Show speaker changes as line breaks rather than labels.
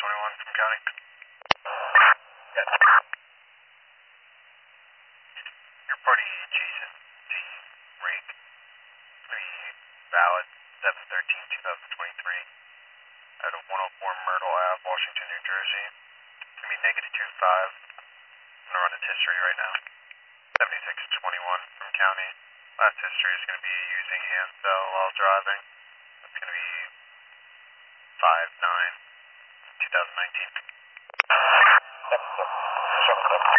21 from county. Yes. Your party Jason G. Rake, the valid 7/13/2023 at a 104 Myrtle Ave, Washington, New Jersey. It's going to be -25. I'm going to run its history right now. 7621 from county. Last history is going to be using hand cell while driving. It's going to be 5/9/2019.